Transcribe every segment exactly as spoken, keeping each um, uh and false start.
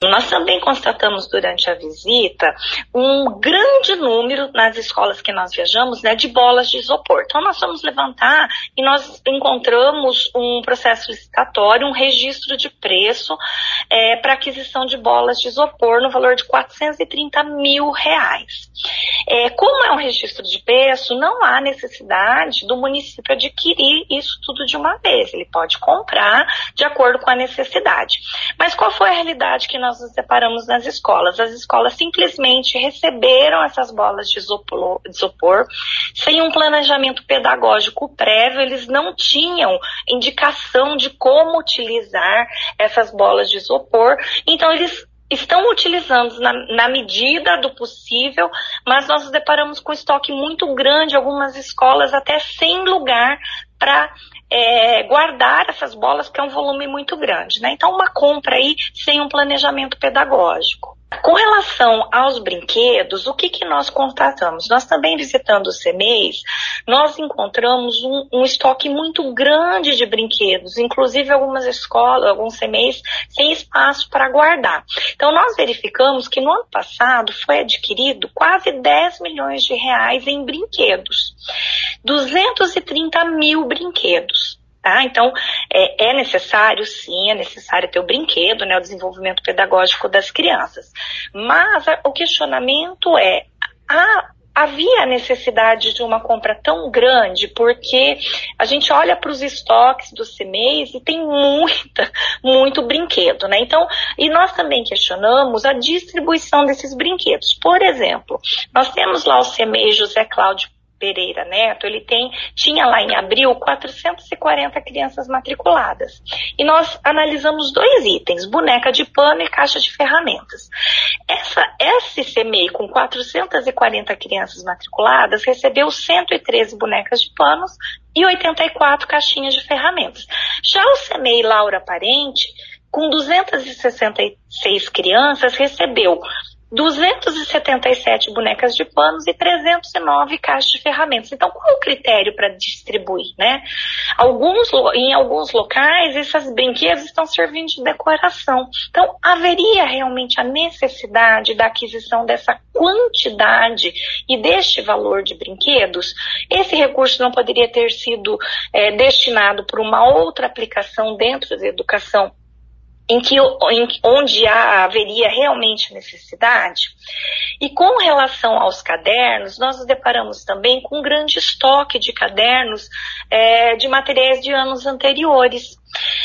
Nós também constatamos durante a visita um grande número nas escolas que nós viajamos, né, de bolas de isopor. Então nós fomos levantar e nós encontramos um processo licitatório, um registro de preço é, para aquisição de bolas de isopor no valor de quatrocentos e trinta mil reais. É, como é um registro de preço, não há necessidade do município adquirir isso tudo de uma vez. Ele pode comprar de acordo com a necessidade. Mas qual foi a realidade que nós nos deparamos nas escolas? As escolas simplesmente receberam essas bolas de isopor, de isopor sem um planejamento pedagógico prévio. Eles não tinham indicação de como utilizar essas bolas de isopor, então eles estão utilizando na, na medida do possível, mas nós nos deparamos com estoque muito grande, algumas escolas até sem lugar para é, guardar essas bolas, que é um volume muito grande, né? Então uma compra aí sem um planejamento pedagógico. Com relação aos brinquedos, o que, que nós constatamos? Nós também visitando o CEMEIS, nós encontramos um, um estoque muito grande de brinquedos, inclusive algumas escolas, alguns CEMEIS sem espaço para guardar. Então nós verificamos que no ano passado foi adquirido quase dez milhões de reais em brinquedos, duzentos e trinta mil brinquedos. Tá? Então, é, é necessário, sim, é necessário ter o brinquedo, né, o desenvolvimento pedagógico das crianças. Mas a, o questionamento é, há, havia necessidade de uma compra tão grande, porque a gente olha para os estoques do CEMEIS e tem muita, muito brinquedo, né? Então, e nós também questionamos a distribuição desses brinquedos. Por exemplo, nós temos lá o CEMEIS José Cláudio Pereira Neto, ele tem, tinha lá em abril quatrocentas e quarenta crianças matriculadas. E nós analisamos dois itens, boneca de pano e caixa de ferramentas. Essa, esse CEMEI com quatrocentas e quarenta crianças matriculadas recebeu cento e treze bonecas de panos e oitenta e quatro caixinhas de ferramentas. Já o CEMEI Laura Parente, com duzentas e sessenta e seis crianças, recebeu duzentas e setenta e sete bonecas de panos e trezentas e nove caixas de ferramentas. Então, qual é o critério para distribuir, né? Alguns, em alguns locais, esses brinquedos estão servindo de decoração. Então, haveria realmente a necessidade da aquisição dessa quantidade e deste valor de brinquedos? Esse recurso não poderia ter sido é, destinado para uma outra aplicação dentro da educação, Em que, em, onde há, haveria realmente necessidade? E com relação aos cadernos, nós nos deparamos também com um grande estoque de cadernos é, de materiais de anos anteriores.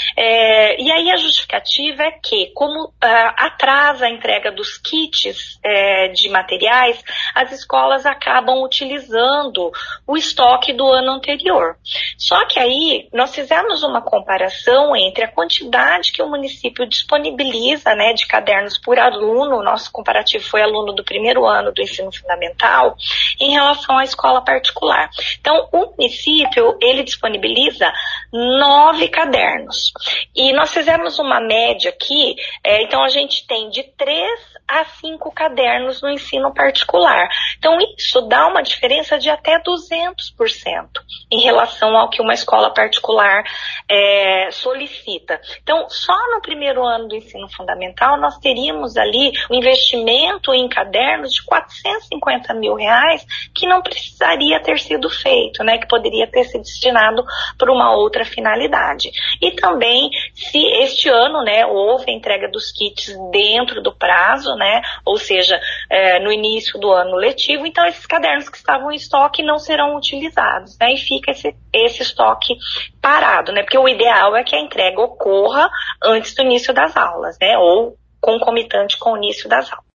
É, e aí a justificativa é que, como ah, atrasa a entrega dos kits é, de materiais, as escolas acabam utilizando o estoque do ano anterior. Só que aí nós fizemos uma comparação entre a quantidade que o município disponibiliza, né, de cadernos por aluno, o nosso comparativo foi aluno do primeiro ano do ensino fundamental, em relação à escola particular. Então, o município, ele disponibiliza nove cadernos. E nós fizemos uma média aqui, é, então a gente tem de três a cinco cadernos no ensino particular. Então isso dá uma diferença de até duzentos por cento em relação ao que uma escola particular é, solicita. Então só no primeiro ano do ensino fundamental nós teríamos ali um investimento em cadernos de quatrocentos e cinquenta mil reais que não precisaria ter sido feito, né, que poderia ter sido destinado para uma outra finalidade. E também, se este ano, né, houve a entrega dos kits dentro do prazo, né, ou seja, é, no início do ano letivo, então esses cadernos que estavam em estoque não serão utilizados, né, e fica esse, esse estoque parado, né, porque o ideal é que a entrega ocorra antes do início das aulas, né, ou concomitante com o início das aulas.